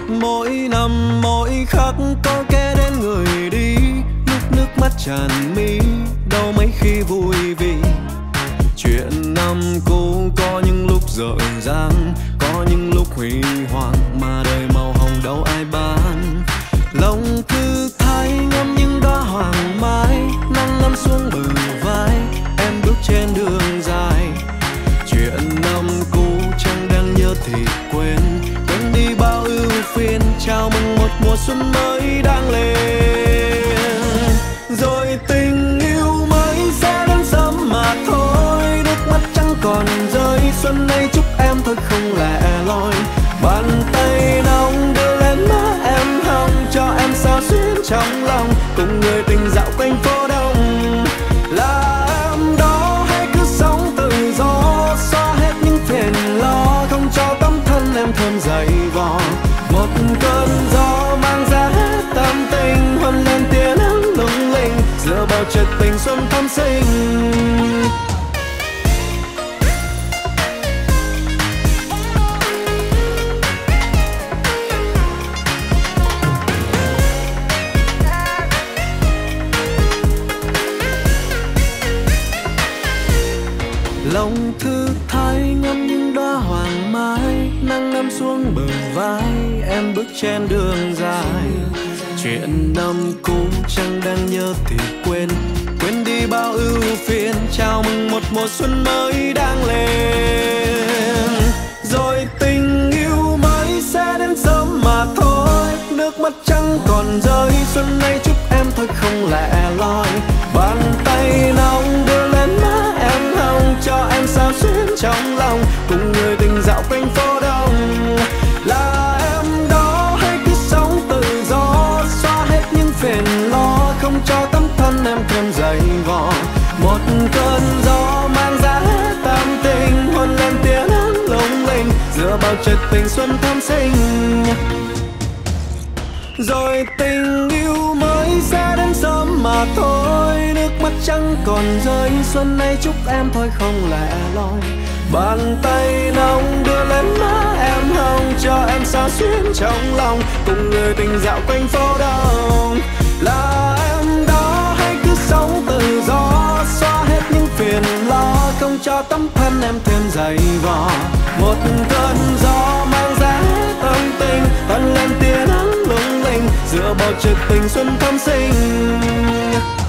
Mỗi năm mỗi khắc có kẻ đến người đi, lúc nước mắt tràn mi đâu mấy khi vui vì chuyện năm cũ có những lúc dở dang, có những lúc huy hoàng mà đời màu hồng đâu ai bán. Lòng thư thái ngắm những đóa hoàng mai, nắng ngắm xuống bờ vai em bước trên đường dài. Chuyện năm cũ chẳng đang nhớ thì quên, quên đi bao ưu phiền, chào mừng một mùa xuân mới đang lên. Rồi tình yêu mới sẽ đến sớm mà thôi, nước mắt chẳng còn rơi, xuân nay chúc em thôi không lẻ loi. Bàn tay nóng đưa lên má em hồng, cho em sao xuyến trong lòng, cùng người tình dạo quanh phố đông. Là em đó hay cứ sống tự do, xóa hết những phiền lo, không cho tấm thân em thêm dày vò. Một cơn gió mang ra hết tâm tình, huân lên tia nắng lung linh, giữa bầu trời tình xuân thắm xinh. Lòng thư thái ngắm những đóa hoàng mai, nắng ngắm xuống bờ vai em bước trên đường dài. Chuyện năm cũ chẳng đang nhớ thì quên, quên đi bao ưu phiền, chào mừng một mùa xuân mới đang lên. Rồi tình yêu mới sẽ đến sớm mà thôi, nước mắt chẳng còn rơi, xuân nay chúc em thôi không lẻ loi. Bàn tay nóng đưa lên má em hồng, cho em sao xuyến trong lòng, cùng người tình dạo quanh phố đông. Là em đó hay cứ sống tự do, xóa hết những phiền lo, không cho tấm thân em thêm dày vò. Một cơn gió mang ra hết tâm tình, hôn lên tia nắng lung linh, giữa bầu trời tình xuân thắm xinh. Rồi tình yêu mới sẽ đến sớm mà thôi, nước mắt chẳng còn rơi, xuân nay chúc em thôi không lẻ loi. Bàn tay nóng đưa lên má em hồng, cho em sao xuyến trong lòng, cùng người tình dạo quanh phố đông. Là em đó hay cứ sống tự do, xóa hết những phiền lo, không cho tấm thân em thêm dày vò. Một cơn gió mang ra hết tâm tình, hân lên tia nắng lung linh, giữa bầu trời tình xuân thắm xinh.